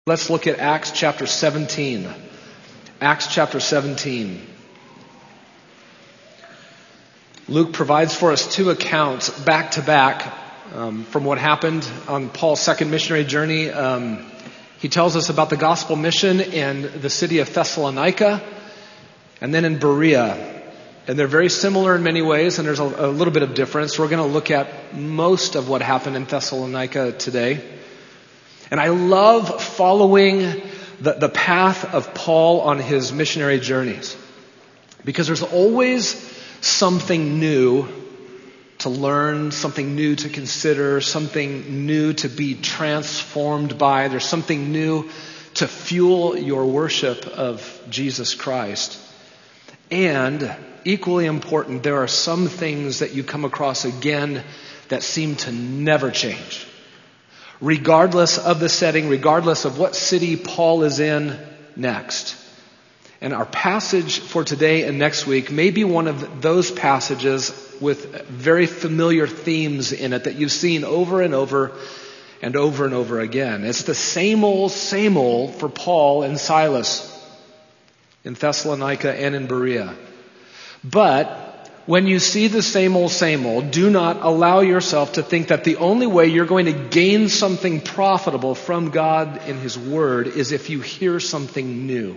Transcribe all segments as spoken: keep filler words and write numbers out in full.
Let's look at Acts chapter seventeen. Acts chapter seventeen. Luke provides for us two accounts back to back um, from what happened on Paul's second missionary journey. Um, he tells us about the gospel mission in the city of Thessalonica and then in Berea. And they're very similar in many ways, and there's a, a little bit of difference. We're going to look at most of what happened in Thessalonica today. And I love following the, the path of Paul on his missionary journeys, because there's always something new to learn, something new to consider, something new to be transformed by. There's something new to fuel your worship of Jesus Christ. And equally important, there are some things that you come across again that seem to never change. Regardless of the setting, regardless of what city Paul is in next. And our passage for today and next week may be one of those passages with very familiar themes in it that you've seen over and over and over and over again. It's the same old, same old for Paul and Silas in Thessalonica and in Berea. But when you see the same old, same old, do not allow yourself to think that the only way you're going to gain something profitable from God in His Word is if you hear something new.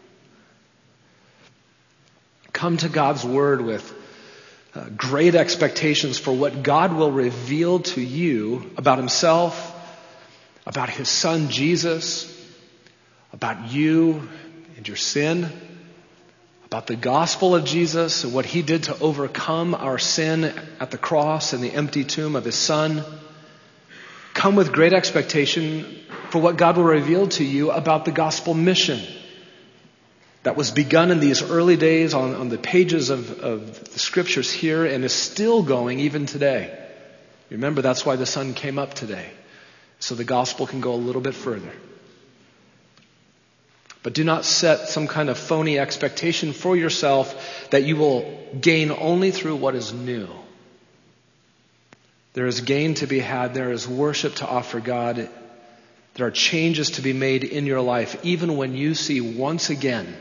Come to God's Word with uh, great expectations for what God will reveal to you about Himself, about His Son Jesus, about you and your sin, about the gospel of Jesus and what He did to overcome our sin at the cross and the empty tomb of His Son. Come with great expectation for what God will reveal to you about the gospel mission that was begun in these early days on, on the pages of, of the scriptures here and is still going even today. Remember, that's why the sun came up today, so the gospel can go a little bit further. But do not set some kind of phony expectation for yourself that you will gain only through what is new. There is gain to be had. There is worship to offer God. There are changes to be made in your life, even when you see once again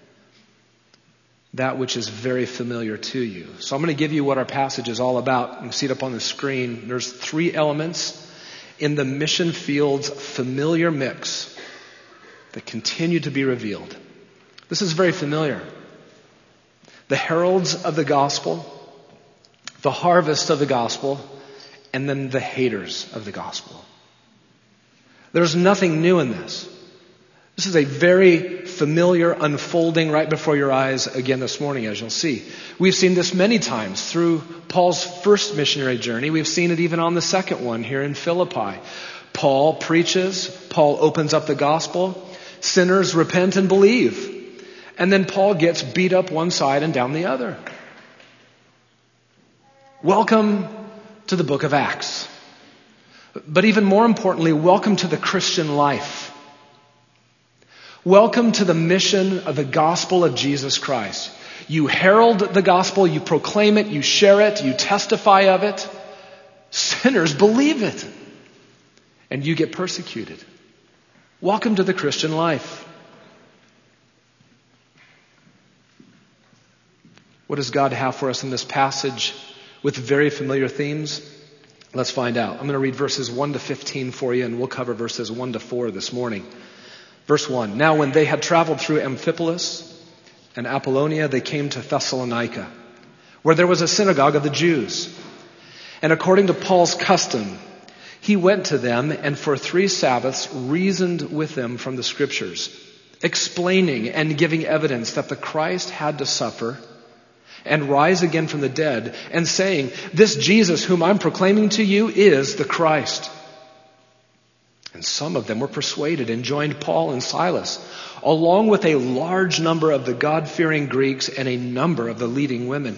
that which is very familiar to you. So I'm going to give you what our passage is all about. You see it up on the screen. There's three elements in the mission field's familiar mix that continue to be revealed. This is very familiar. The heralds of the gospel, the harvest of the gospel, and then the haters of the gospel. There's nothing new in this. This is a very familiar unfolding right before your eyes again this morning, as you'll see. We've seen this many times through Paul's first missionary journey. We've seen it even on the second one here in Philippi. Paul preaches, Paul opens up the gospel, sinners repent and believe. And then Paul gets beat up one side and down the other. Welcome to the book of Acts. But even more importantly, welcome to the Christian life. Welcome to the mission of the gospel of Jesus Christ. You herald the gospel, you proclaim it, you share it, you testify of it. Sinners believe it. And you get persecuted. Welcome to the Christian life. What does God have for us in this passage with very familiar themes? Let's find out. I'm going to read verses one to fifteen for you, and we'll cover verses one to four this morning. Verse one. Now when they had traveled through Amphipolis and Apollonia, they came to Thessalonica, where there was a synagogue of the Jews. And according to Paul's custom, he went to them and for three Sabbaths reasoned with them from the scriptures, explaining and giving evidence that the Christ had to suffer and rise again from the dead, and saying, this Jesus whom I'm proclaiming to you is the Christ. And some of them were persuaded and joined Paul and Silas, along with a large number of the God-fearing Greeks and a number of the leading women.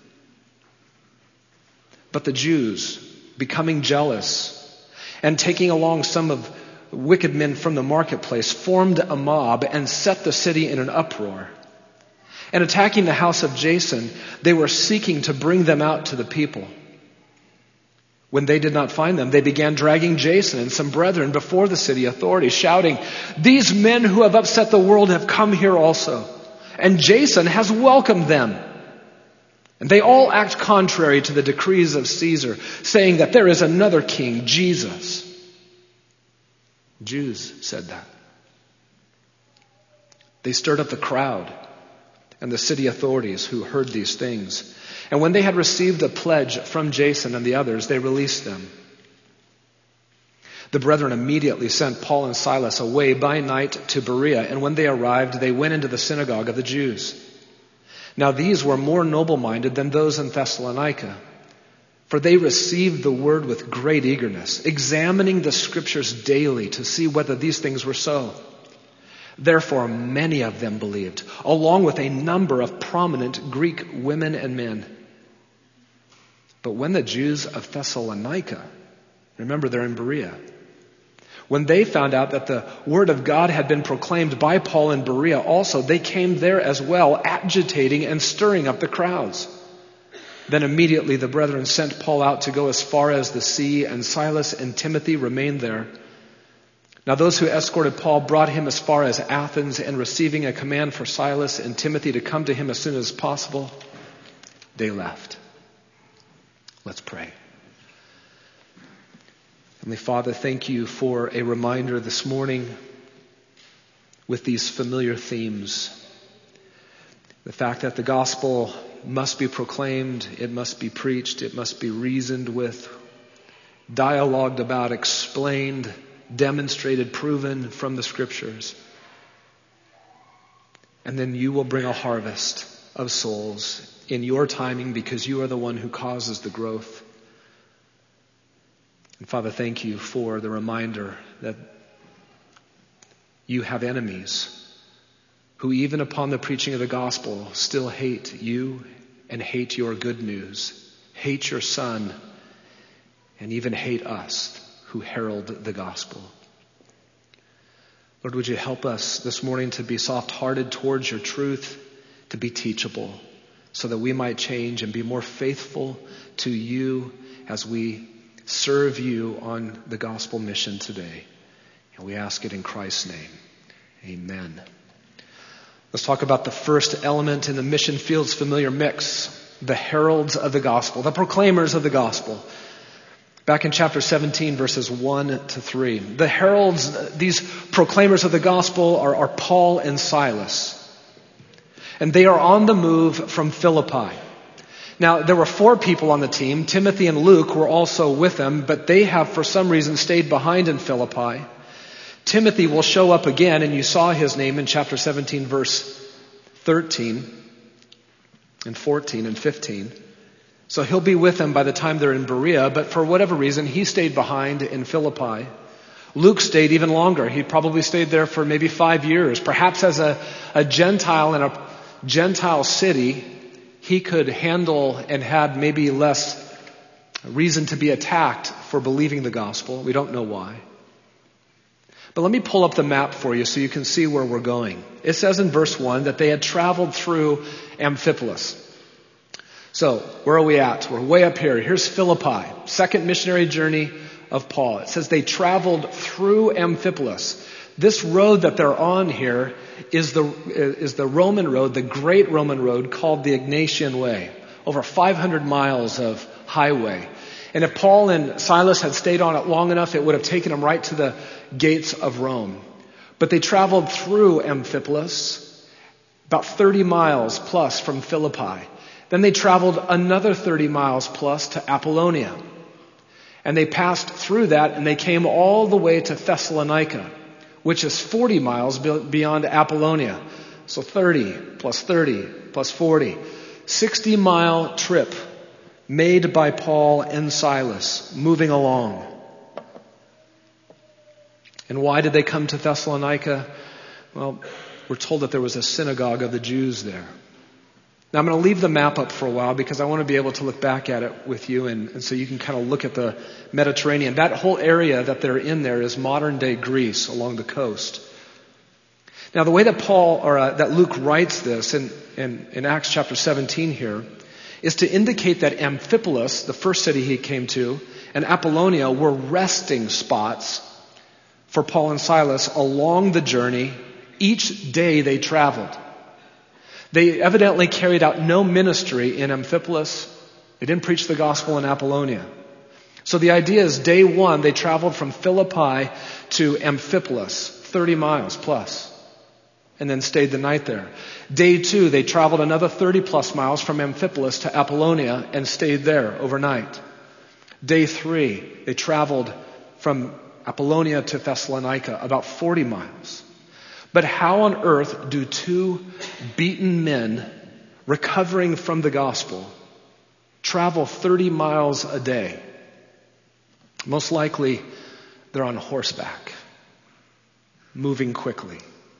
But the Jews, becoming jealous, and taking along some of wicked men from the marketplace, formed a mob and set the city in an uproar. And attacking the house of Jason, they were seeking to bring them out to the people. When they did not find them, they began dragging Jason and some brethren before the city authorities, shouting, "These men who have upset the world have come here also, and Jason has welcomed them." And they all act contrary to the decrees of Caesar, saying that there is another king, Jesus. Jews said that. They stirred up the crowd and the city authorities who heard these things. And when they had received a pledge from Jason and the others, they released them. The brethren immediately sent Paul and Silas away by night to Berea, and when they arrived, they went into the synagogue of the Jews. Now these were more noble-minded than those in Thessalonica, for they received the word with great eagerness, examining the scriptures daily to see whether these things were so. Therefore many of them believed, along with a number of prominent Greek women and men. But when the Jews of Thessalonica, remember they're in Berea, when they found out that the word of God had been proclaimed by Paul in Berea also, they came there as well, agitating and stirring up the crowds. Then immediately the brethren sent Paul out to go as far as the sea, and Silas and Timothy remained there. Now those who escorted Paul brought him as far as Athens, and receiving a command for Silas and Timothy to come to him as soon as possible, they left. Let's pray. Heavenly Father, thank you for a reminder this morning with these familiar themes. The fact that the gospel must be proclaimed, it must be preached, it must be reasoned with, dialogued about, explained, demonstrated, proven from the scriptures. And then you will bring a harvest of souls in your timing, because you are the one who causes the growth. And Father, thank you for the reminder that you have enemies who, even upon the preaching of the gospel, still hate you and hate your good news, hate your Son, and even hate us who herald the gospel. Lord, would you help us this morning to be soft-hearted towards your truth, to be teachable, so that we might change and be more faithful to you as we serve you on the gospel mission today. And we ask it in Christ's name. Amen. Let's talk about the first element in the mission field's familiar mix, the heralds of the gospel, the proclaimers of the gospel. Back in chapter seventeen, verses one to three. The heralds, these proclaimers of the gospel, are, are Paul and Silas. And they are on the move from Philippi. Now, there were four people on the team. Timothy and Luke were also with them, but they have, for some reason, stayed behind in Philippi. Timothy will show up again, and you saw his name in chapter seventeen, verse thirteen and fourteen and fifteen. So he'll be with them by the time they're in Berea, but for whatever reason, he stayed behind in Philippi. Luke stayed even longer. He probably stayed there for maybe five years. Perhaps as a, a Gentile in a Gentile city, he could handle and had maybe less reason to be attacked for believing the gospel. We don't know why. But let me pull up the map for you so you can see where we're going. It says in verse one that they had traveled through Amphipolis. So, where are we at? We're way up here. Here's Philippi, second missionary journey of Paul. It says they traveled through Amphipolis. This road that they're on here is the is the Roman road, the great Roman road called the Egnatian Way. Over five hundred miles of highway. And if Paul and Silas had stayed on it long enough, it would have taken them right to the gates of Rome. But they traveled through Amphipolis, about thirty miles plus from Philippi. Then they traveled another thirty miles plus to Apollonia. And they passed through that, and they came all the way to Thessalonica, which is forty miles beyond Apollonia. So thirty plus thirty plus forty. sixty mile trip made by Paul and Silas, moving along. And why did they come to Thessalonica? Well, we're told that there was a synagogue of the Jews there. Now I'm going to leave the map up for a while because I want to be able to look back at it with you, and, and so you can kind of look at the Mediterranean. That whole area that they're in there is modern day Greece along the coast. Now the way that Paul, or uh, that Luke writes this in, in, in Acts chapter seventeen here, is to indicate that Amphipolis, the first city he came to, and Apollonia were resting spots for Paul and Silas along the journey. Each day they traveled. They evidently carried out no ministry in Amphipolis. They didn't preach the gospel in Apollonia. So the idea is day one, they traveled from Philippi to Amphipolis, thirty miles plus, and then stayed the night there. Day two, they traveled another thirty plus miles from Amphipolis to Apollonia and stayed there overnight. Day three, they traveled from Apollonia to Thessalonica, about forty miles. But how on earth do two beaten men recovering from the gospel travel thirty miles a day? Most likely, they're on horseback, moving quickly.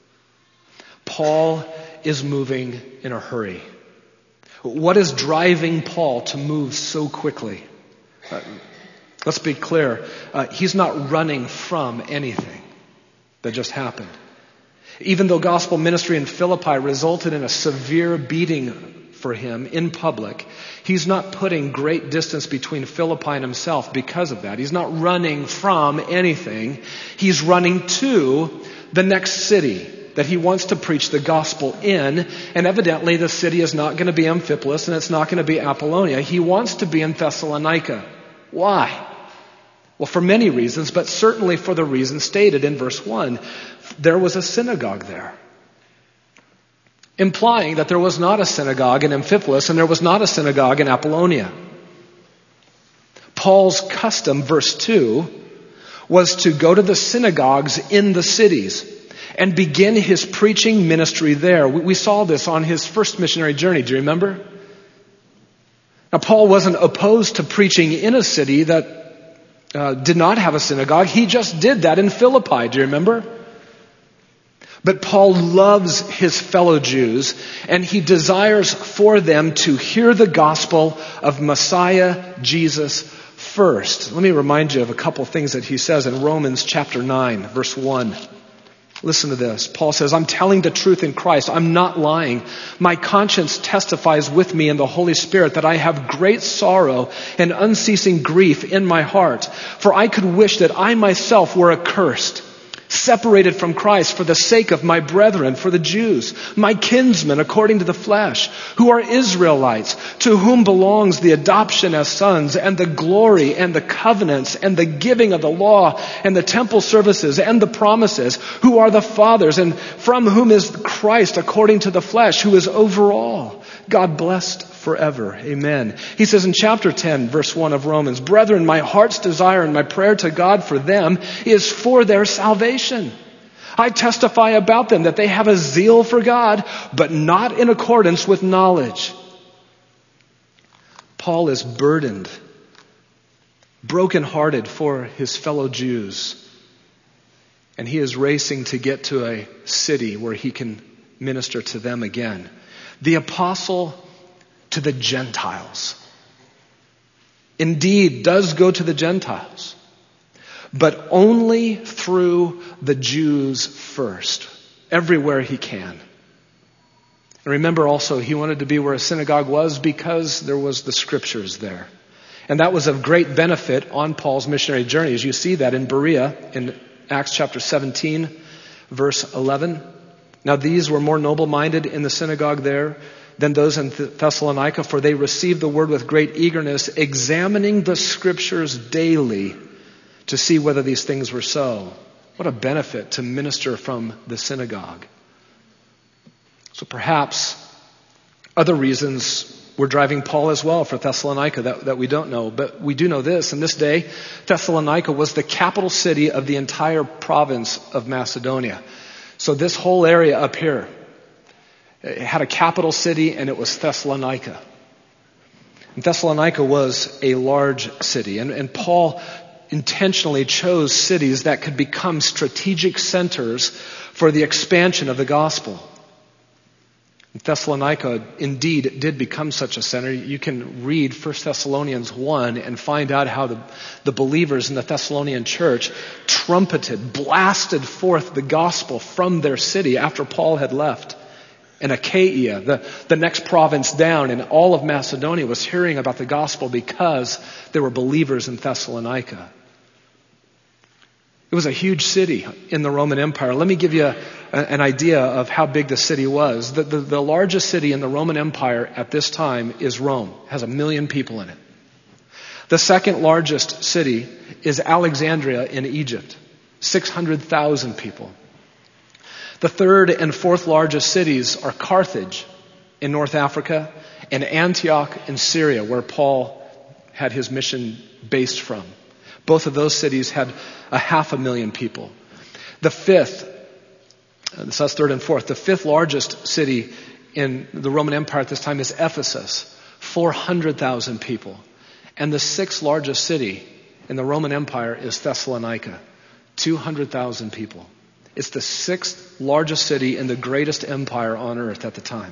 Paul is moving in a hurry. What is driving Paul to move so quickly? Uh, let's be clear. Uh, he's not running from anything that just happened. Even though gospel ministry in Philippi resulted in a severe beating for him in public, he's not putting great distance between Philippi and himself because of that. He's not running from anything. He's running to the next city that he wants to preach the gospel in. And evidently the city is not going to be Amphipolis and it's not going to be Apollonia. He wants to be in Thessalonica. Why? Well, for many reasons, but certainly for the reason stated in verse one. There was a synagogue there, implying that there was not a synagogue in Amphipolis and there was not a synagogue in Apollonia. Paul's custom, verse two, was to go to the synagogues in the cities and begin his preaching ministry there. We saw this on his first missionary journey. Do you remember? Now, Paul wasn't opposed to preaching in a city that uh, did not have a synagogue. He just did that in Philippi. Do you remember? But Paul loves his fellow Jews, and he desires for them to hear the gospel of Messiah Jesus first. Let me remind you of a couple things that he says in Romans chapter nine, verse one. Listen to this. Paul says, I'm telling the truth in Christ. I'm not lying. My conscience testifies with me in the Holy Spirit that I have great sorrow and unceasing grief in my heart. For I could wish that I myself were accursed, separated from Christ for the sake of my brethren, for the Jews, my kinsmen according to the flesh, who are Israelites, to whom belongs the adoption as sons, and the glory, and the covenants, and the giving of the law, and the temple services, and the promises, who are the fathers, and from whom is Christ according to the flesh, who is over all, God blessed forever. Amen. He says in chapter ten, verse one of Romans, Brethren, my heart's desire and my prayer to God for them is for their salvation. I testify about them that they have a zeal for God, but not in accordance with knowledge. Paul is burdened, brokenhearted for his fellow Jews, and he is racing to get to a city where he can minister to them again. The apostle to the Gentiles indeed does go to the Gentiles, but only through the Jews first, everywhere he can. And remember also, he wanted to be where a synagogue was because there was the scriptures there. And that was of great benefit on Paul's missionary journey. As you see that in Berea, in Acts chapter seventeen, verse eleven. Now these were more noble-minded in the synagogue there than those in Thessalonica, for they received the word with great eagerness, examining the scriptures daily to see whether these things were so. What a benefit to minister from the synagogue. So perhaps other reasons were driving Paul as well for Thessalonica that, that we don't know. But we do know this. In this day, Thessalonica was the capital city of the entire province of Macedonia. So this whole area up here, it had a capital city, and it was Thessalonica. And Thessalonica was a large city. And, and Paul intentionally chose cities that could become strategic centers for the expansion of the gospel. And Thessalonica indeed did become such a center. You can read First Thessalonians one and find out how the, the believers in the Thessalonian church trumpeted, blasted forth the gospel from their city after Paul had left. And Achaia, the, the next province down in all of Macedonia, was hearing about the gospel because there were believers in Thessalonica. It was a huge city in the Roman Empire. Let me give you a, an idea of how big the city was. The, the, the largest city in the Roman Empire at this time is Rome. It has a million people in it. The second largest city is Alexandria in Egypt, six hundred thousand people. The third and fourth largest cities are Carthage in North Africa and Antioch in Syria, where Paul had his mission based from. Both of those cities had a half a million people. The fifth, so that's third and fourth, the fifth largest city in the Roman Empire at this time is Ephesus, four hundred thousand people. And the sixth largest city in the Roman Empire is Thessalonica, two hundred thousand people. It's the sixth largest city in the greatest empire on earth at the time.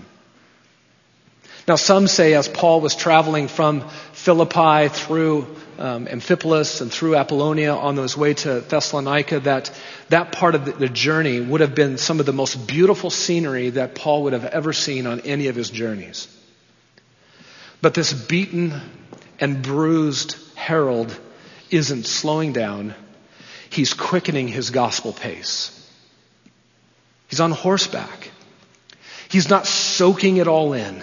Now, some say as Paul was traveling from Philippi through um, Amphipolis and through Apollonia on his way to Thessalonica, that that part of the, the journey would have been some of the most beautiful scenery that Paul would have ever seen on any of his journeys. But this beaten and bruised herald isn't slowing down. He's quickening his gospel pace. He's on horseback. He's not soaking it all in.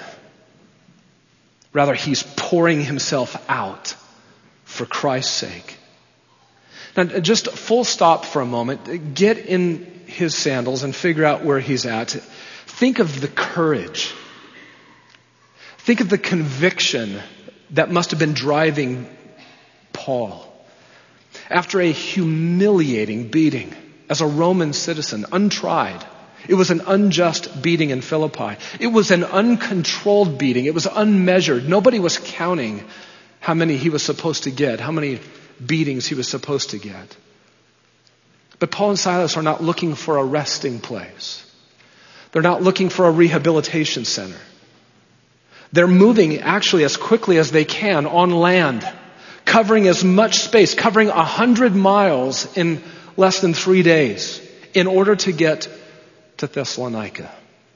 Rather, he's pouring himself out for Christ's sake. Now, just full stop for a moment. Get in his sandals and figure out where he's at. Think of the courage. Think of the conviction that must have been driving Paul. After a humiliating beating as a Roman citizen, untried. It was an unjust beating in Philippi. It was an uncontrolled beating. It was unmeasured. Nobody was counting how many he was supposed to get, how many beatings he was supposed to get. But Paul and Silas are not looking for a resting place. They're not looking for a rehabilitation center. They're moving actually as quickly as they can on land, covering as much space, covering a hundred miles in less than three days in order to get to Thessalonica.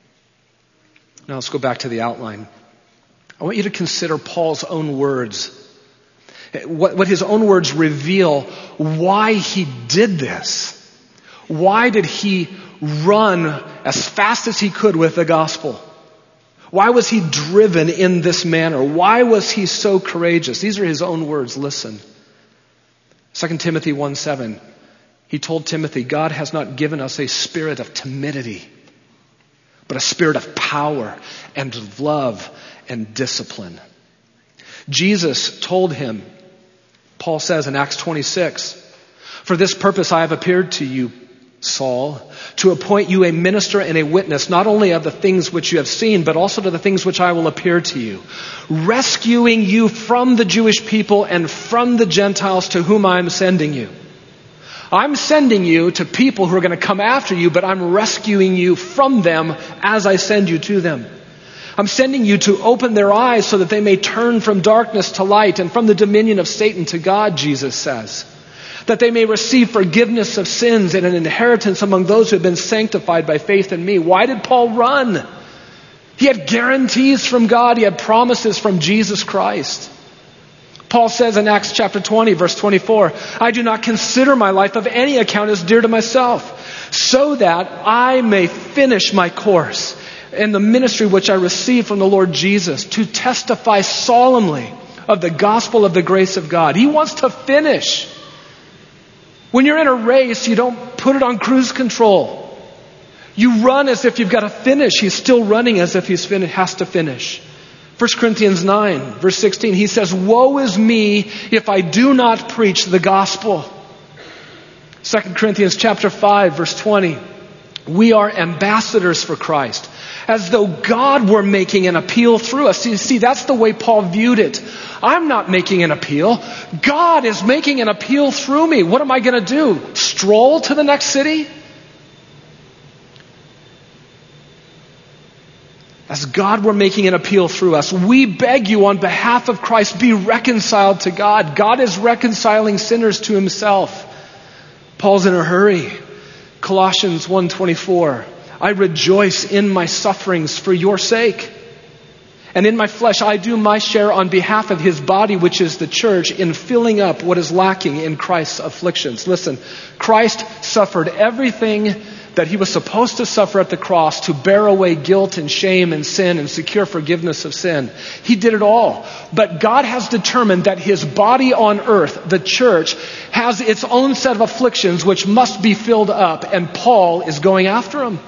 Now let's go back to the outline. I want you to consider Paul's own words. What, what his own words reveal why he did this. Why did he run as fast as he could with the gospel? Why was he driven in this manner? Why was he so courageous? These are his own words. Listen. Second Timothy one seven. He told Timothy, God has not given us a spirit of timidity, but a spirit of power and of love and discipline. Jesus told him, Paul says in Acts twenty-six, for this purpose I have appeared to you, Saul, to appoint you a minister and a witness, not only of the things which you have seen, but also to the things which I will appear to you, rescuing you from the Jewish people and from the Gentiles to whom I am sending you. I'm sending you to people who are going to come after you, but I'm rescuing you from them as I send you to them. I'm sending you to open their eyes so that they may turn from darkness to light and from the dominion of Satan to God, Jesus says. That they may receive forgiveness of sins and an inheritance among those who have been sanctified by faith in me. Why did Paul run? He had guarantees from God. He had promises from Jesus Christ. Paul says in Acts chapter twenty, verse twenty-four, I do not consider my life of any account as dear to myself, so that I may finish my course in the ministry which I received from the Lord Jesus, to testify solemnly of the gospel of the grace of God. He wants to finish. When you're in a race, you don't put it on cruise control. You run as if you've got to finish. He's still running as if he's fin- has to finish. First Corinthians nine, verse sixteen, he says, woe is me if I do not preach the gospel. Second Corinthians chapter five, verse twenty, we are ambassadors for Christ, as though God were making an appeal through us. You see, that's the way Paul viewed it. I'm not making an appeal. God is making an appeal through me. What am I going to do? Stroll to the next city? As God were making an appeal through us, we beg you on behalf of Christ, be reconciled to God. God is reconciling sinners to himself. Paul's in a hurry. Colossians one twenty-four, I rejoice in my sufferings for your sake. And in my flesh, I do my share on behalf of his body, which is the church, in filling up what is lacking in Christ's afflictions. Listen, Christ suffered everything that he was supposed to suffer at the cross to bear away guilt and shame and sin and secure forgiveness of sin. He did it all. But God has determined that his body on earth, the church, has its own set of afflictions which must be filled up, and Paul is going after them.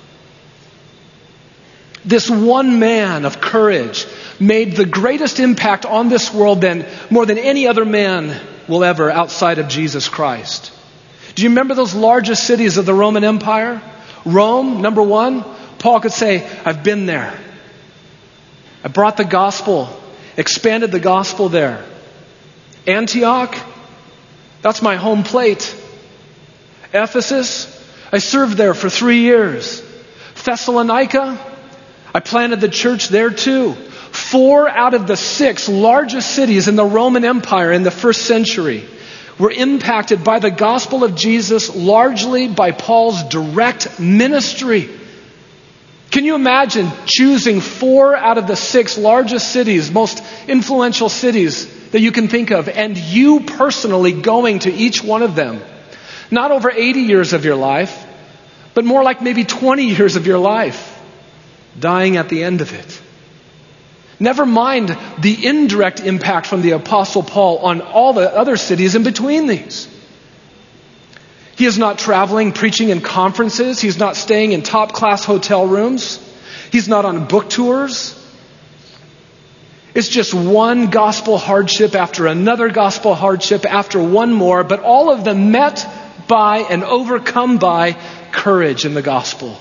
This one man of courage made the greatest impact on this world than more than any other man will ever outside of Jesus Christ. Do you remember those largest cities of the Roman Empire? Rome, number one. Paul could say, I've been there. I brought the gospel, expanded the gospel there. Antioch, that's my home plate. Ephesus, I served there for three years. Thessalonica, I planted the church there too. Four out of the six largest cities in the Roman Empire in the first century were impacted by the gospel of Jesus, largely by Paul's direct ministry. Can you imagine choosing four out of the six largest cities, most influential cities that you can think of, and you personally going to each one of them? Not over eighty years of your life, but more like maybe twenty years of your life, dying at the end of it. Never mind the indirect impact from the Apostle Paul on all the other cities in between these. He is not traveling, preaching in conferences. He's not staying in top-class hotel rooms. He's not on book tours. It's just one gospel hardship after another gospel hardship after one more, but all of them met by and overcome by courage in the gospel.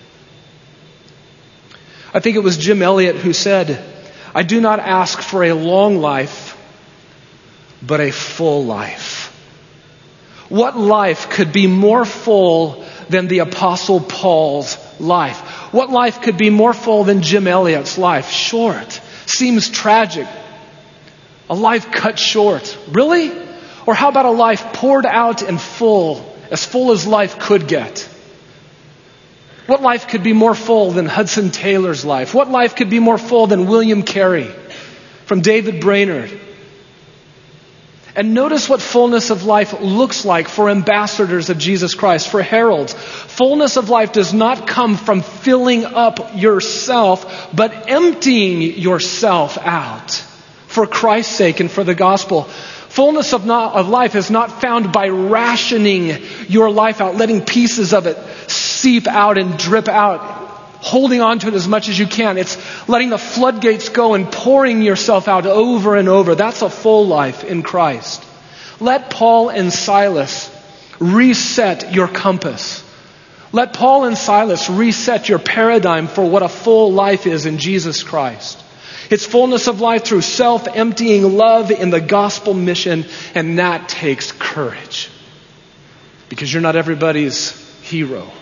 I think it was Jim Elliot who said, I do not ask for a long life, but a full life. What life could be more full than the Apostle Paul's life? What life could be more full than Jim Elliot's life? Short. Seems tragic. A life cut short. Really? Or how about a life poured out and full, as full as life could get? What life could be more full than Hudson Taylor's life? What life could be more full than William Carey, from David Brainerd? And notice what fullness of life looks like for ambassadors of Jesus Christ, for heralds. Fullness of life does not come from filling up yourself, but emptying yourself out for Christ's sake and for the gospel. Fullness of, not, of life is not found by rationing your life out, letting pieces of it seep out and drip out, holding on to it as much as you can. It's letting the floodgates go and pouring yourself out over and over. That's a full life in Christ. Let Paul and Silas reset your compass. Let Paul and Silas reset your paradigm for what a full life is in Jesus Christ. It's fullness of life through self-emptying love in the gospel mission, and that takes courage. Because you're not everybody's hero.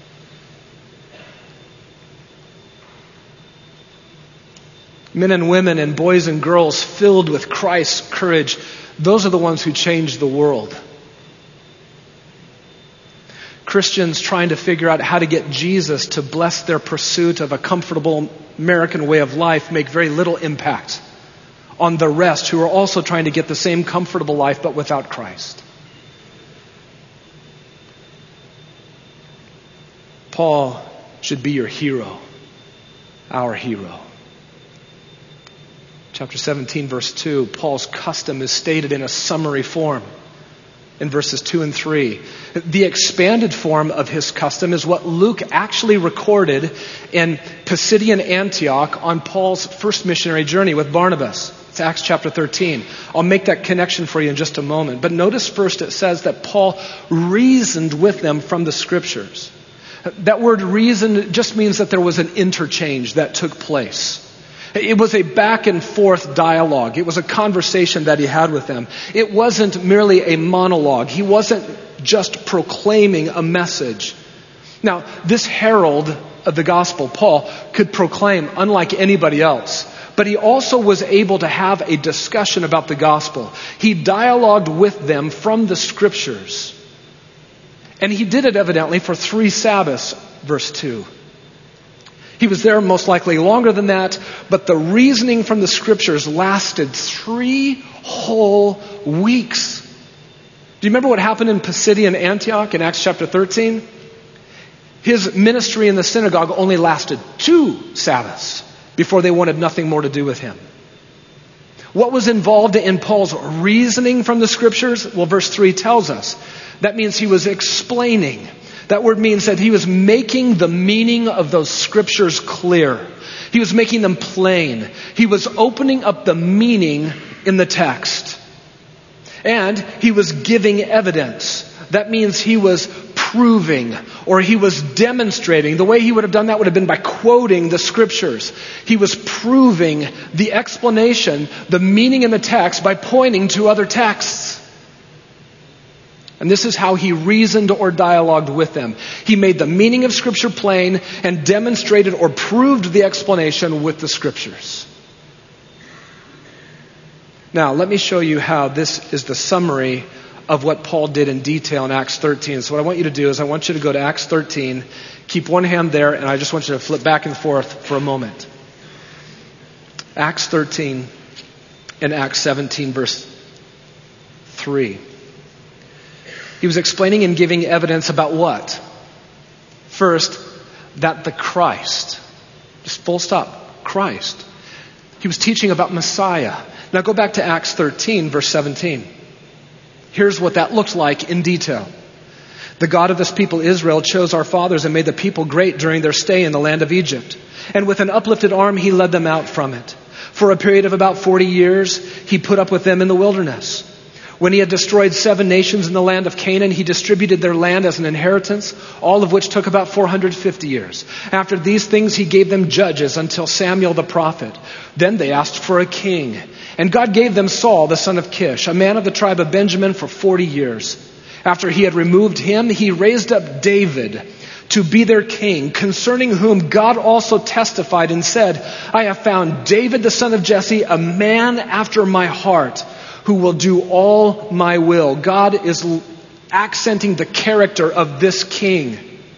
Men and women and boys and girls filled with Christ's courage, those are the ones who change the world. Christians trying to figure out how to get Jesus to bless their pursuit of a comfortable American way of life make very little impact on the rest who are also trying to get the same comfortable life but without Christ. Paul should be your hero, our hero. Chapter seventeen, verse two, Paul's custom is stated in a summary form in verses two and three. The expanded form of his custom is what Luke actually recorded in Pisidian Antioch on Paul's first missionary journey with Barnabas. It's Acts chapter thirteen. I'll make that connection for you in just a moment. But notice first it says that Paul reasoned with them from the scriptures. That word reason just means that there was an interchange that took place. It was a back and forth dialogue. It was a conversation that he had with them. It wasn't merely a monologue. He wasn't just proclaiming a message. Now, this herald of the gospel, Paul, could proclaim unlike anybody else. But he also was able to have a discussion about the gospel. He dialogued with them from the scriptures. And he did it evidently for three Sabbaths verse two. He was there most likely longer than that, but the reasoning from the scriptures lasted three whole weeks. Do you remember what happened in Pisidian Antioch in Acts chapter thirteen? His ministry in the synagogue only lasted two Sabbaths before they wanted nothing more to do with him. What was involved in Paul's reasoning from the scriptures? Well, verse three tells us. That means he was explaining. That word means that he was making the meaning of those scriptures clear. He was making them plain. He was opening up the meaning in the text. And he was giving evidence. That means he was proving, or he was demonstrating. The way he would have done that would have been by quoting the scriptures. He was proving the explanation, the meaning in the text, by pointing to other texts. And this is how he reasoned or dialogued with them. He made the meaning of Scripture plain and demonstrated or proved the explanation with the Scriptures. Now, let me show you how this is the summary of what Paul did in detail in Acts thirteen. So what I want you to do is I want you to go to Acts thirteen, keep one hand there, and I just want you to flip back and forth for a moment. Acts thirteen and Acts seventeen, verse three. He was explaining and giving evidence about what? First, that the Christ, just full stop, Christ. He was teaching about Messiah. Now go back to Acts thirteen, verse seventeen. Here's what that looked like in detail. The God of this people Israel chose our fathers and made the people great during their stay in the land of Egypt. And with an uplifted arm, he led them out from it. For a period of about forty years, he put up with them in the wilderness. When he had destroyed seven nations in the land of Canaan, he distributed their land as an inheritance, all of which took about four hundred fifty years. After these things, he gave them judges until Samuel the prophet. Then they asked for a king. And God gave them Saul, the son of Kish, a man of the tribe of Benjamin, for forty years. After he had removed him, he raised up David to be their king, concerning whom God also testified and said, I have found David, the son of Jesse, a man after my heart, who will do all my will. God is accenting the character of this king.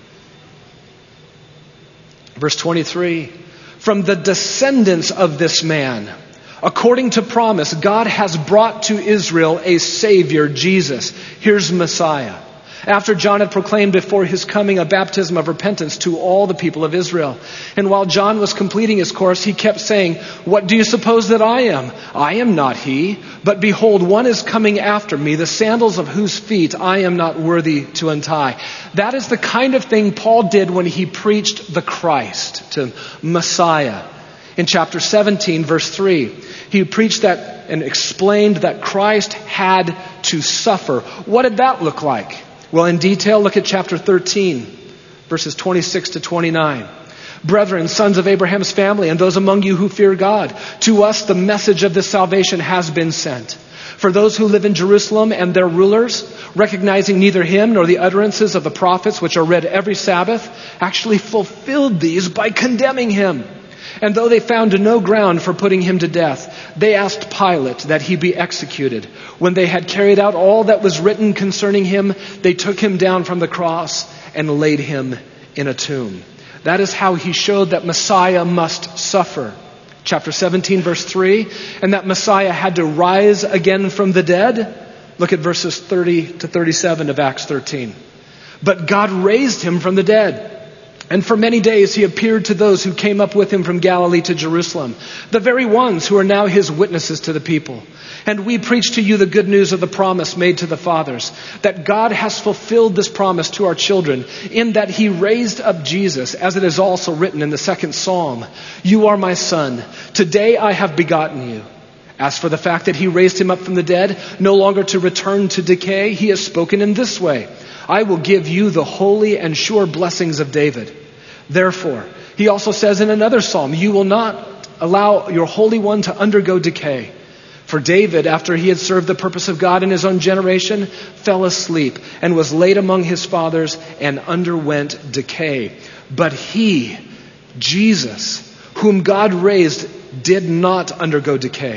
Verse twenty-three, from the descendants of this man, according to promise, God has brought to Israel a Savior, Jesus. Here's Messiah. After John had proclaimed before his coming a baptism of repentance to all the people of Israel. And while John was completing his course, he kept saying, what do you suppose that I am? I am not he, but behold, one is coming after me, the sandals of whose feet I am not worthy to untie. That is the kind of thing Paul did when he preached the Christ, to Messiah. In chapter seventeen, verse three, he preached that and explained that Christ had to suffer. What did that look like? Well, in detail, look at chapter thirteen, verses twenty-six to twenty-nine. Brethren, sons of Abraham's family, and those among you who fear God, to us the message of this salvation has been sent. For those who live in Jerusalem and their rulers, recognizing neither him nor the utterances of the prophets, which are read every Sabbath, actually fulfilled these by condemning him. And though they found no ground for putting him to death, they asked Pilate that he be executed. When they had carried out all that was written concerning him, they took him down from the cross and laid him in a tomb. That is how he showed that Messiah must suffer. Chapter seventeen, verse three, and that Messiah had to rise again from the dead. Look at verses thirty to thirty-seven of Acts thirteen. But God raised him from the dead. And for many days he appeared to those who came up with him from Galilee to Jerusalem, the very ones who are now his witnesses to the people. And we preach to you the good news of the promise made to the fathers, that God has fulfilled this promise to our children, in that he raised up Jesus, as it is also written in the second Psalm, you are my son, today I have begotten you. As for the fact that he raised him up from the dead, no longer to return to decay, he has spoken in this way, I will give you the holy and sure blessings of David. Therefore, he also says in another psalm, you will not allow your Holy One to undergo decay. For David, after he had served the purpose of God in his own generation, fell asleep and was laid among his fathers and underwent decay. But he, Jesus, whom God raised, did not undergo decay.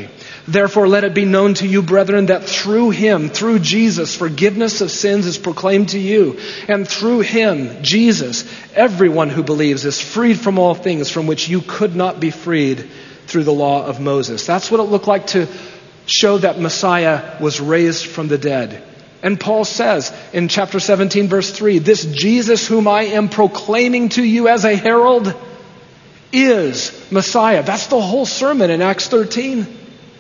Therefore, let it be known to you, brethren, that through him, through Jesus, forgiveness of sins is proclaimed to you. And through him, Jesus, everyone who believes is freed from all things from which you could not be freed through the law of Moses. That's what it looked like to show that Messiah was raised from the dead. And Paul says in chapter seventeen, verse three, this Jesus whom I am proclaiming to you as a herald is Messiah. That's the whole sermon in Acts thirteen.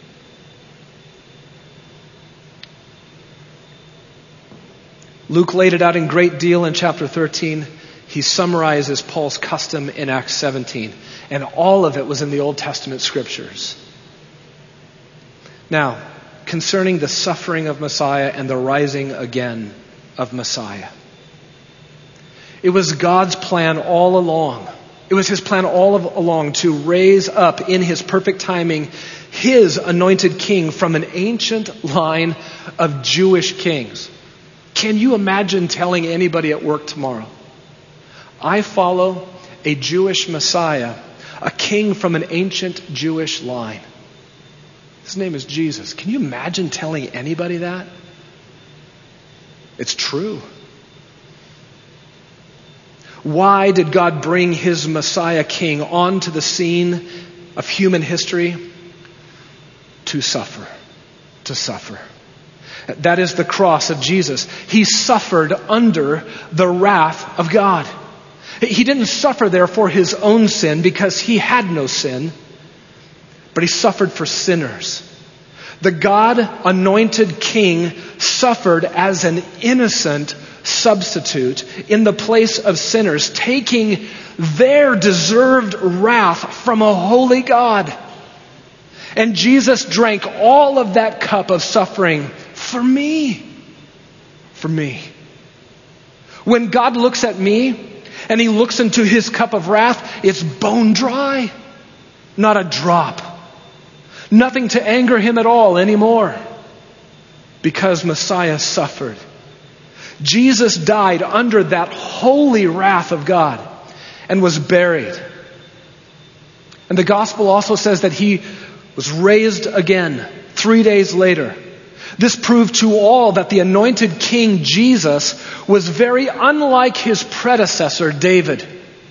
Luke laid it out in great deal in chapter thirteen. He summarizes Paul's custom in Acts seventeen. And all of it was in the Old Testament scriptures. Now, concerning the suffering of Messiah and the rising again of Messiah. It was God's plan all along. It was his plan all of, along to raise up in his perfect timing his anointed king from an ancient line of Jewish kings. Can you imagine telling anybody at work tomorrow, I follow a Jewish Messiah, a king from an ancient Jewish line. His name is Jesus. Can you imagine telling anybody that? It's true. Why did God bring his Messiah king onto the scene of human history? To suffer. To suffer. That is the cross of Jesus. He suffered under the wrath of God. He didn't suffer there for his own sin because he had no sin, but he suffered for sinners. The God-anointed King suffered as an innocent substitute in the place of sinners, taking their deserved wrath from a holy God. And Jesus drank all of that cup of suffering for me. For me. When God looks at me and he looks into his cup of wrath, it's bone dry. Not a drop. Nothing to anger him at all anymore. Because Messiah suffered. Jesus died under that holy wrath of God and was buried. And the gospel also says that he was raised again three days later. This proved to all that the anointed King Jesus was very unlike his predecessor, David.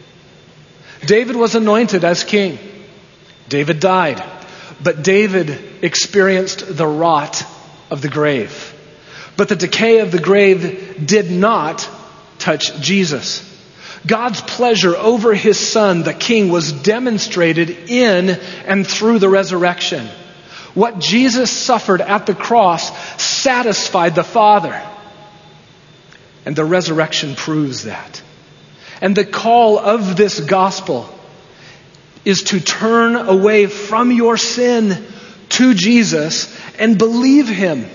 David was anointed as king. David died. But David experienced the rot of the grave. But the decay of the grave did not touch Jesus. God's pleasure over his son, the king, was demonstrated in and through the resurrection. What Jesus suffered at the cross satisfied the Father. And the resurrection proves that. And the call of this gospel is to turn away from your sin to Jesus and believe him.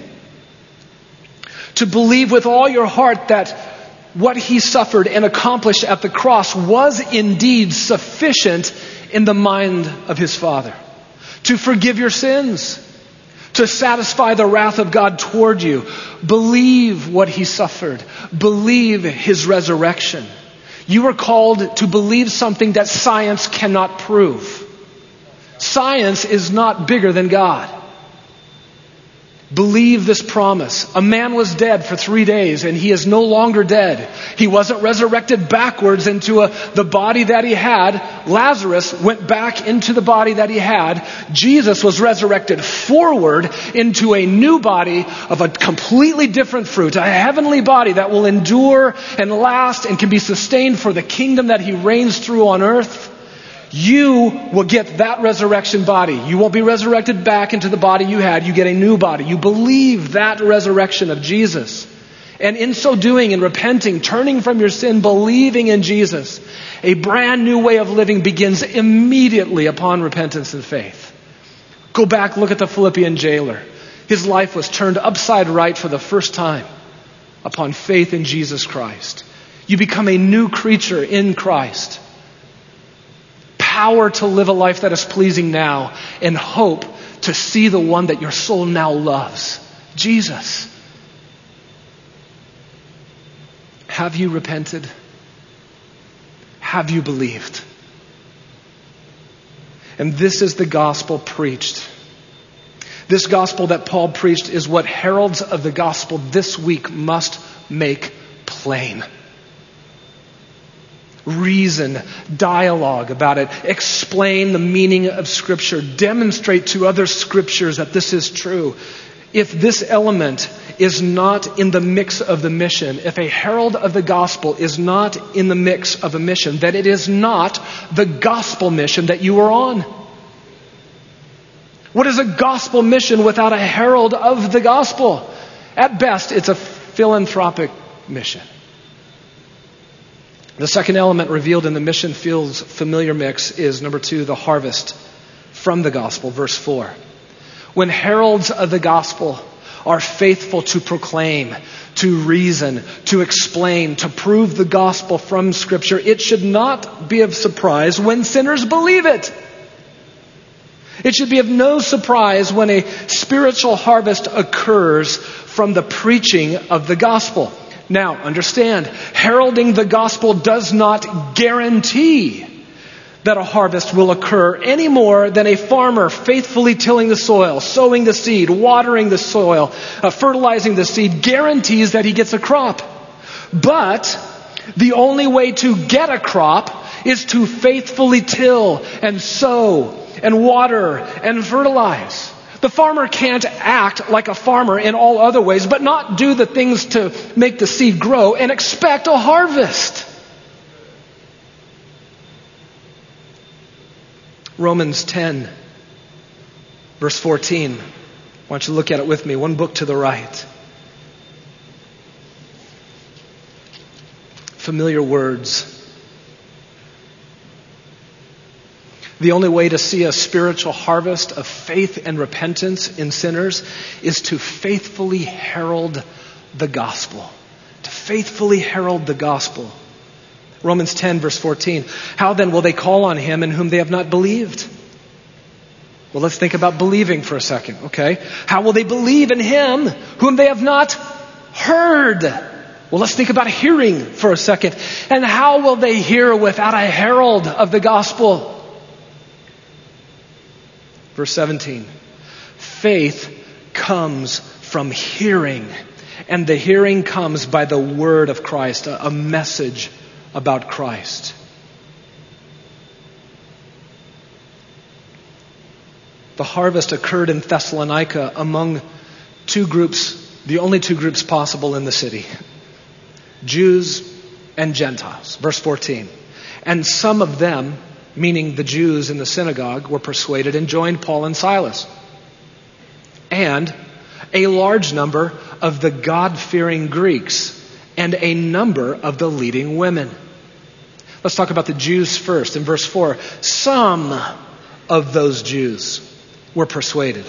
To believe with all your heart that what he suffered and accomplished at the cross was indeed sufficient in the mind of his Father. To forgive your sins. To satisfy the wrath of God toward you. Believe what he suffered. Believe his resurrection. You are called to believe something that science cannot prove. Science is not bigger than God. Believe this promise. A man was dead for three days and he is no longer dead. He wasn't resurrected backwards into a, the body that he had. Lazarus went back into the body that he had. Jesus was resurrected forward into a new body of a completely different fruit. A heavenly body that will endure and last and can be sustained for the kingdom that he reigns through on earth. You will get that resurrection body. You won't be resurrected back into the body you had. You get a new body. You believe that resurrection of Jesus. And in so doing, in repenting, turning from your sin, believing in Jesus, a brand new way of living begins immediately upon repentance and faith. Go back, look at the Philippian jailer. His life was turned upside right for the first time upon faith in Jesus Christ. You become a new creature in Christ. Power to live a life that is pleasing now and hope to see the one that your soul now loves, Jesus. Have you repented? Have you believed? And this is the gospel preached. This gospel that Paul preached is what heralds of the gospel this week must make plain. Reason, dialogue about it, explain the meaning of Scripture, demonstrate to other Scriptures that this is true. If this element is not in the mix of the mission, if a herald of the gospel is not in the mix of a mission, then it is not the gospel mission that you are on. What is a gospel mission without a herald of the gospel? At best, it's a philanthropic mission. The second element revealed in the mission field's familiar mix is, number two, the harvest from the gospel, verse four. When heralds of the gospel are faithful to proclaim, to reason, to explain, to prove the gospel from Scripture, it should not be of surprise when sinners believe it. It should be of no surprise when a spiritual harvest occurs from the preaching of the gospel. Now, understand, heralding the gospel does not guarantee that a harvest will occur any more than a farmer faithfully tilling the soil, sowing the seed, watering the soil, uh, fertilizing the seed, guarantees that he gets a crop. But the only way to get a crop is to faithfully till and sow and water and fertilize. The farmer can't act like a farmer in all other ways, but not do the things to make the seed grow and expect a harvest. Romans ten, verse fourteen. Why don't you look at it with me? One book to the right. Familiar words. The only way to see a spiritual harvest of faith and repentance in sinners is to faithfully herald the gospel. To faithfully herald the gospel. Romans ten, verse fourteen. How then will they call on him in whom they have not believed? Well, let's think about believing for a second, okay? How will they believe in him whom they have not heard? Well, let's think about hearing for a second. And how will they hear without a herald of the gospel? Verse seventeen. Faith comes from hearing, and the hearing comes by the word of Christ, a, a message about Christ. The harvest occurred in Thessalonica among two groups, the only two groups possible in the city. Jews and Gentiles. Verse fourteen. And some of them, meaning the Jews in the synagogue, were persuaded and joined Paul and Silas. And a large number of the God-fearing Greeks and a number of the leading women. Let's talk about the Jews first. In verse four, some of those Jews were persuaded.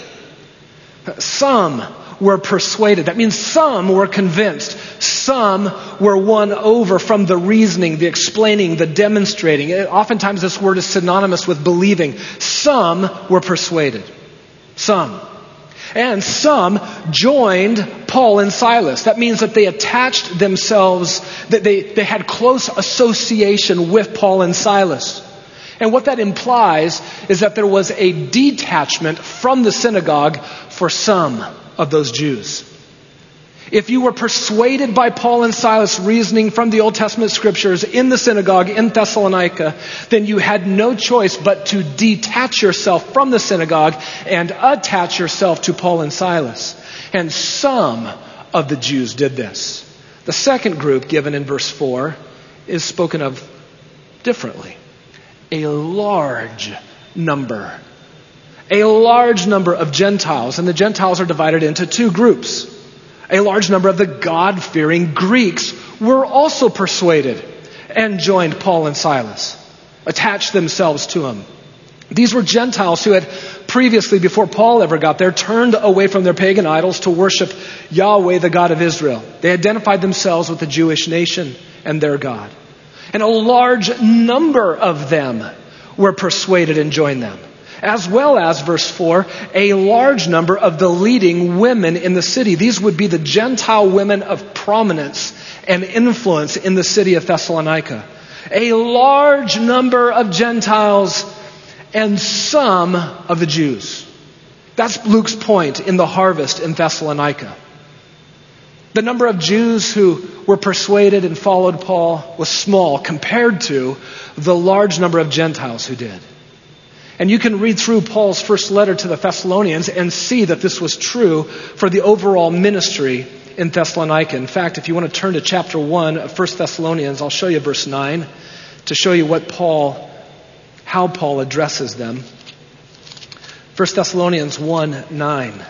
Some were persuaded. That means some were convinced. Some were won over from the reasoning, the explaining, the demonstrating. Oftentimes this word is synonymous with believing. Some were persuaded. Some. And some joined Paul and Silas. That means that they attached themselves, that they, they had close association with Paul and Silas. And what that implies is that there was a detachment from the synagogue for some of those Jews. If you were persuaded by Paul and Silas reasoning from the Old Testament scriptures in the synagogue in Thessalonica, then you had no choice but to detach yourself from the synagogue and attach yourself to Paul and Silas. And some of the Jews did this. The second group given in verse four is spoken of differently. A large number. A large number of Gentiles. And the Gentiles are divided into two groups. A large number of the God-fearing Greeks were also persuaded and joined Paul and Silas, attached themselves to him. These were Gentiles who had previously, before Paul ever got there, turned away from their pagan idols to worship Yahweh, the God of Israel. They identified themselves with the Jewish nation and their God. And a large number of them were persuaded and joined them. As well as, verse four, a large number of the leading women in the city. These would be the Gentile women of prominence and influence in the city of Thessalonica. A large number of Gentiles and some of the Jews. That's Luke's point in the harvest in Thessalonica. The number of Jews who were persuaded and followed Paul was small compared to the large number of Gentiles who did. And you can read through Paul's first letter to the Thessalonians and see that this was true for the overall ministry in Thessalonica. In fact, if you want to turn to chapter one of First Thessalonians, I'll show you verse nine to show you what Paul, how Paul addresses them. First Thessalonians one nine.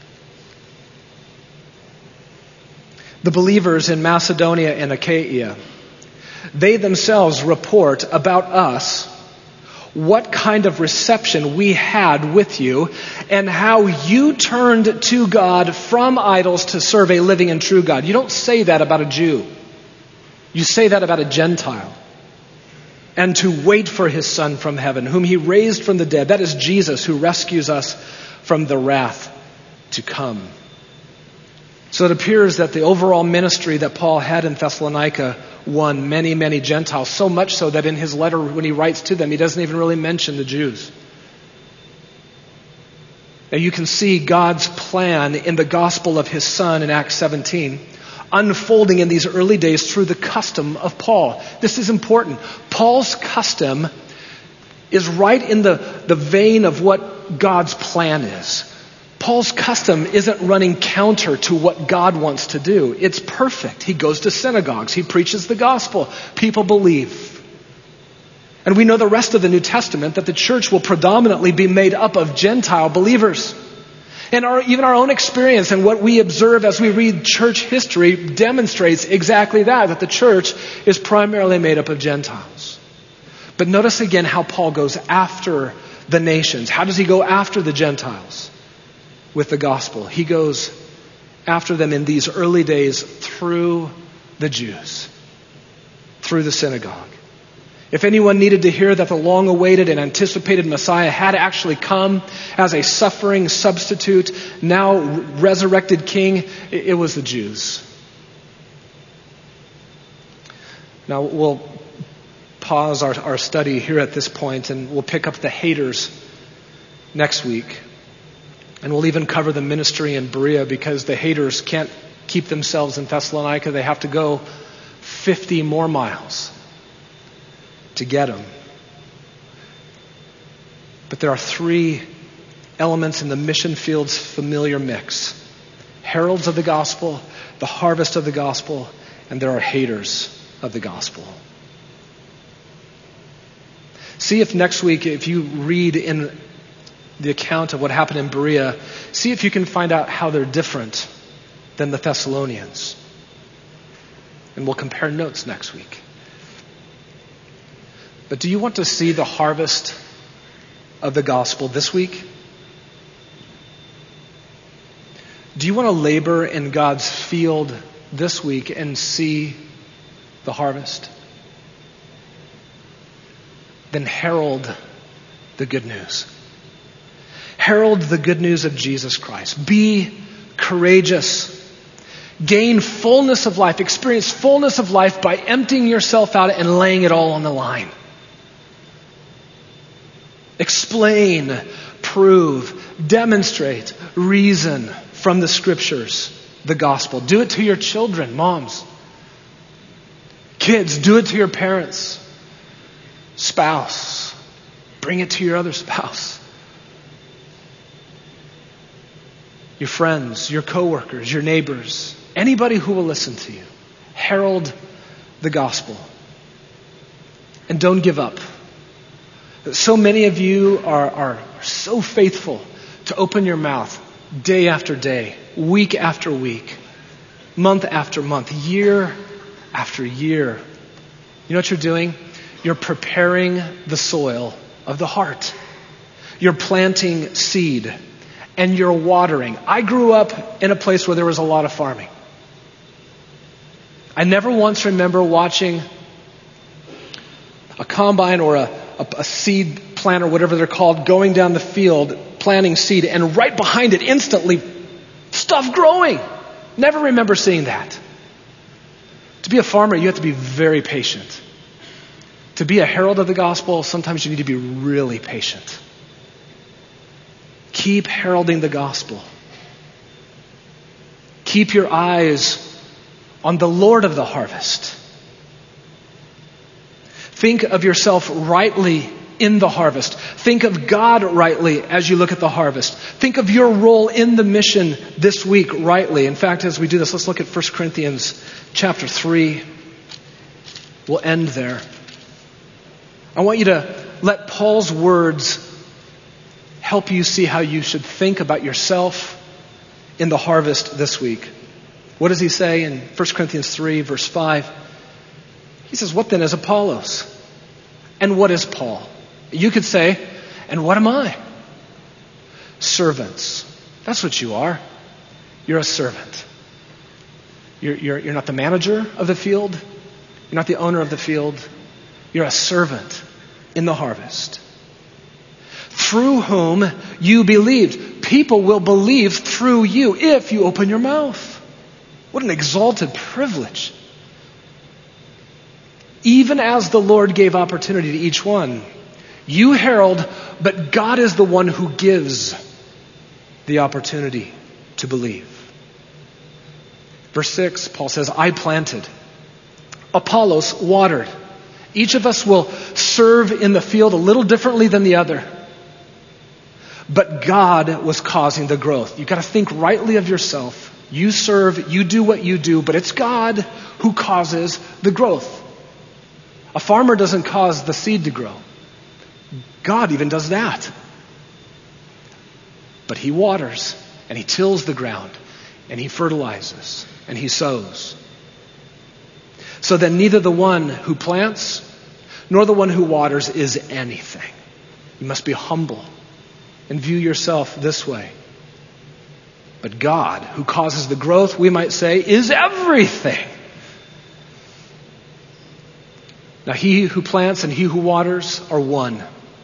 The believers in Macedonia and Achaia, they themselves report about us what kind of reception we had with you and how you turned to God from idols to serve a living and true God. You don't say that about a Jew. You say that about a Gentile. And to wait for his Son from heaven, whom he raised from the dead. That is Jesus, who rescues us from the wrath to come. So it appears that the overall ministry that Paul had in Thessalonica won many, many Gentiles, so much so that in his letter when he writes to them, he doesn't even really mention the Jews. Now you can see God's plan in the gospel of his Son in Acts seventeen unfolding in these early days through the custom of Paul. This is important. Paul's custom is right in the, the vein of what God's plan is. Paul's custom isn't running counter to what God wants to do. It's perfect. He goes to synagogues. He preaches the gospel. People believe. And we know the rest of the New Testament that the church will predominantly be made up of Gentile believers. And our, even our own experience and what we observe as we read church history demonstrates exactly that, that the church is primarily made up of Gentiles. But notice again how Paul goes after the nations. How does he go after the Gentiles? With the gospel. He goes after them in these early days through the Jews, through the synagogue. If anyone needed to hear that the long-awaited and anticipated Messiah had actually come as a suffering substitute, now resurrected king, it was the Jews. Now we'll pause our, our study here at this point and we'll pick up the haters next week. And we'll even cover the ministry in Berea because the haters can't keep themselves in Thessalonica. They have to go fifty more miles to get them. But there are three elements in the mission field's familiar mix. Heralds of the gospel, the harvest of the gospel, and there are haters of the gospel. See if next week, if you read in the account of what happened in Berea, see if you can find out how they're different than the Thessalonians. And we'll compare notes next week. But do you want to see the harvest of the gospel this week? Do you want to labor in God's field this week and see the harvest? Then herald the good news. Herald the good news of Jesus Christ. Be courageous. Gain fullness of life. Experience fullness of life by emptying yourself out and laying it all on the line. Explain, prove, demonstrate, reason from the scriptures, the gospel. Do it to your children, moms. Kids, do it to your parents. Spouse, bring it to your other spouse. Your friends, your coworkers, your neighbors, anybody who will listen to you. Herald the gospel. And don't give up. So many of you are, are so faithful to open your mouth day after day, week after week, month after month, year after year. You know what you're doing? You're preparing the soil of the heart. You're planting seed and you're watering. I grew up in a place where there was a lot of farming. I never once remember watching a combine or a, a, a seed plant or whatever they're called going down the field, planting seed, and right behind it instantly stuff growing. Never remember seeing that. To be a farmer, you have to be very patient. To be a herald of the gospel, sometimes you need to be really patient. Keep heralding the gospel. Keep your eyes on the Lord of the harvest. Think of yourself rightly in the harvest. Think of God rightly as you look at the harvest. Think of your role in the mission this week rightly. In fact, as we do this, let's look at First Corinthians chapter three. We'll end there. I want you to let Paul's words help you see how you should think about yourself in the harvest this week. What does he say in First Corinthians three, verse five? He says, what then is Apollos? And what is Paul? You could say, and what am I? Servants. That's what you are. You're a servant. You're, you're, you're not the manager of the field. You're not the owner of the field. You're a servant in the harvest. Through whom you believed. People will believe through you if you open your mouth. What an exalted privilege. Even as the Lord gave opportunity to each one, you herald, but God is the one who gives the opportunity to believe. Verse six, Paul says, I planted, Apollos watered. Each of us will serve in the field a little differently than the other. But God was causing the growth. You've got to think rightly of yourself. You serve, you do what you do, but it's God who causes the growth. A farmer doesn't cause the seed to grow. God even does that. But he waters, and he tills the ground, and he fertilizes, and he sows. So then neither the one who plants nor the one who waters is anything. You must be humble and view yourself this way. But God, who causes the growth, we might say, is everything. Now he who plants and he who waters are one.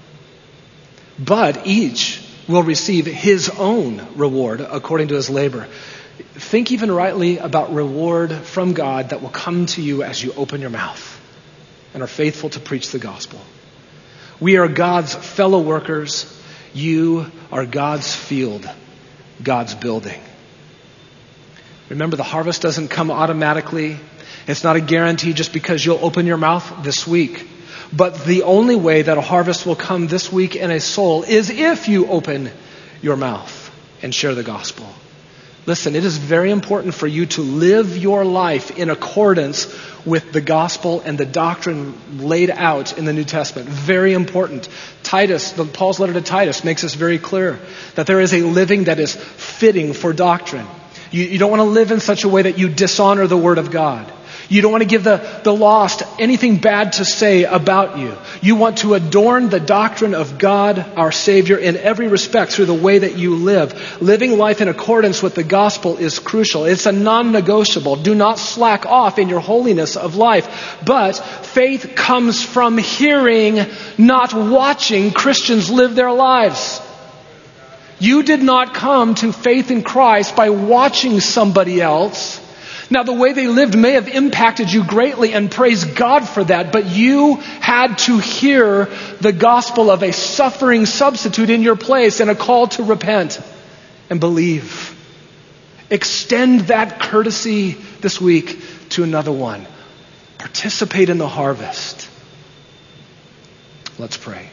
But each will receive his own reward according to his labor. Think even rightly about reward from God that will come to you as you open your mouth and are faithful to preach the gospel. We are God's fellow workers. You are God's field, God's building. Remember, the harvest doesn't come automatically. It's not a guarantee just because you'll open your mouth this week. But the only way that a harvest will come this week in a soul is if you open your mouth and share the gospel. Listen, it is very important for you to live your life in accordance with the gospel and the doctrine laid out in the New Testament. Very important. Titus, the, Paul's letter to Titus makes this very clear, that there is a living that is fitting for doctrine. You, you don't want to live in such a way that you dishonor the word of God. You don't want to give the, the lost anything bad to say about you. You want to adorn the doctrine of God, our Savior, in every respect through the way that you live. Living life in accordance with the gospel is crucial. It's a non-negotiable. Do not slack off in your holiness of life. But faith comes from hearing, not watching Christians live their lives. You did not come to faith in Christ by watching somebody else. Now, the way they lived may have impacted you greatly, and praise God for that, but you had to hear the gospel of a suffering substitute in your place and a call to repent and believe. Extend that courtesy this week to another one. Participate in the harvest. Let's pray.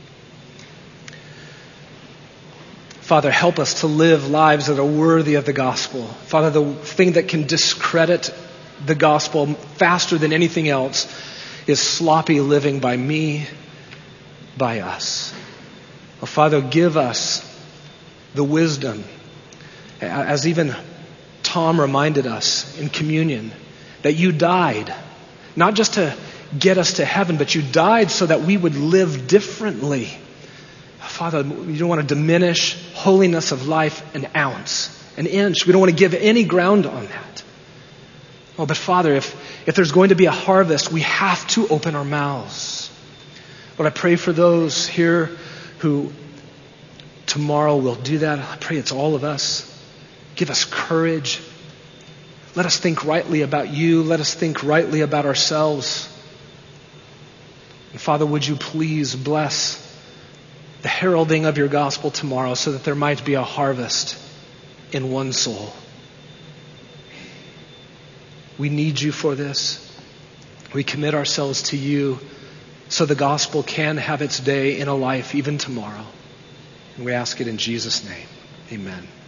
Father, help us to live lives that are worthy of the gospel. Father, the thing that can discredit the gospel faster than anything else is sloppy living by me, by us. Oh, Father, give us the wisdom, as even Tom reminded us in communion, that you died, not just to get us to heaven, but you died so that we would live differently. Father, we don't want to diminish holiness of life an ounce, an inch. We don't want to give any ground on that. Oh, but Father, if, if there's going to be a harvest, we have to open our mouths. Lord, I pray for those here who tomorrow will do that. I pray it's all of us. Give us courage. Let us think rightly about you. Let us think rightly about ourselves. And Father, would you please bless the heralding of your gospel tomorrow so that there might be a harvest in one soul. We need you for this. We commit ourselves to you so the gospel can have its day in a life even tomorrow. And we ask it in Jesus' name. Amen.